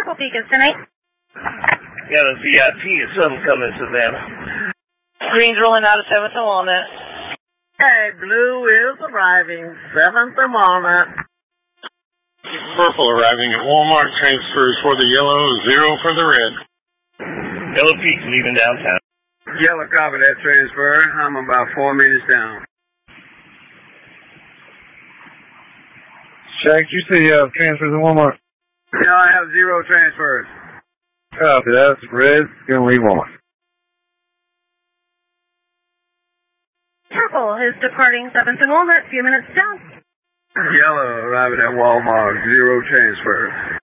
Purple Peak is tonight. Got a VIP or something coming, Savannah. Green's rolling out of 7th and Walnut. Hey, Blue is arriving. 7th and Walnut. Purple arriving at Walmart. Transfers for the yellow, 0 for the red. Yellow Peak leaving downtown. Yellow, copy that transfer. I'm about 4 minutes down. Shaq, you say you have transfers in Walmart? No, I have 0 transfers. Copy, that's red. Gonna leave Walmart. Purple is departing 7th and Walnut, few minutes down. Yellow arriving at Walmart. 0 transfers.